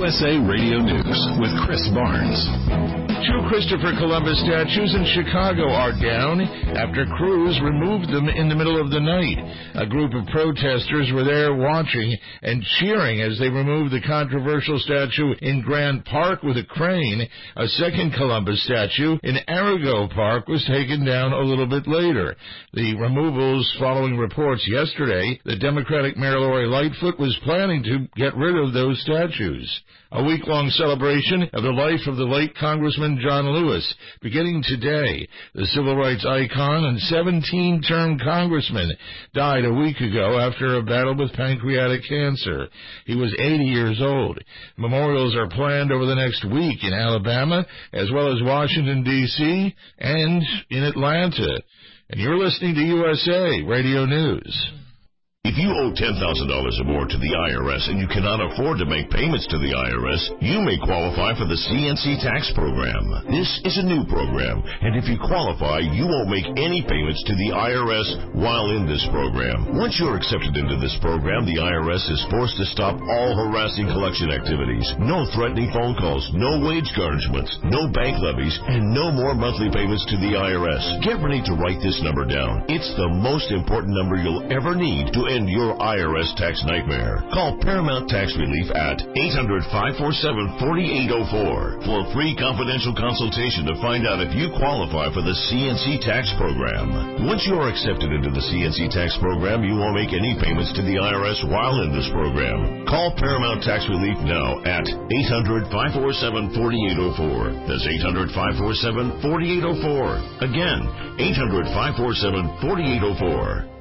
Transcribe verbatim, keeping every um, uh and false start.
S A Radio News with Chris Barnes. Two Christopher Columbus statues in Chicago are down after crews removed them in the middle of the night. A group of protesters were there watching and cheering as they removed the controversial statue in Grant Park with a crane. A second Columbus statue in Arago Park was taken down a little bit later. The removals following reports yesterday that Democratic Mayor Lori Lightfoot was planning to get rid of those statues. A week-long celebration of the life of the late Congressman John Lewis, beginning today. The civil rights icon and seventeen-term congressman died a week ago after a battle with pancreatic cancer. He was eighty years old. Memorials are planned over the next week in Alabama, as well as Washington, D C, and in Atlanta. And you're listening to U S A Radio News. If you owe ten thousand dollars or more to the I R S and you cannot afford to make payments to the I R S, you may qualify for the C N C tax program. This is a new program, and if you qualify, you won't make any payments to the I R S while in this program. Once you're accepted into this program, the I R S is forced to stop all harassing collection activities. No threatening phone calls, no wage garnishments, no bank levies, and no more monthly payments to the I R S. Get ready to write this number down. It's the most important number you'll ever need to end your I R S tax nightmare. Call Paramount Tax Relief at eight hundred, five four seven, four eight zero four for a free confidential consultation to find out if you qualify for the C N C tax program. Once you are accepted into the C N C tax program, you won't make any payments to the I R S while in this program. Call Paramount Tax Relief now at eight hundred, five four seven, four eight zero four. That's eight hundred, five four seven, four eight zero four. Again, eight hundred, five four seven, four eight zero four.